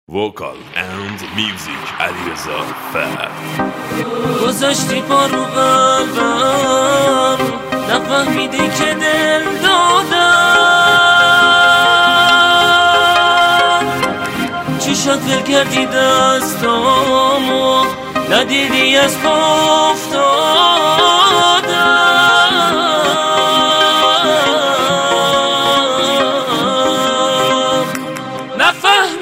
وکال اند میوزیک علیرضا فرد. گذاشتی پا رو قلبم، نفهمیدی که دل دادم. چی شد ول کردی دستامو، ندیدی از پا افتادم. نفهمیدی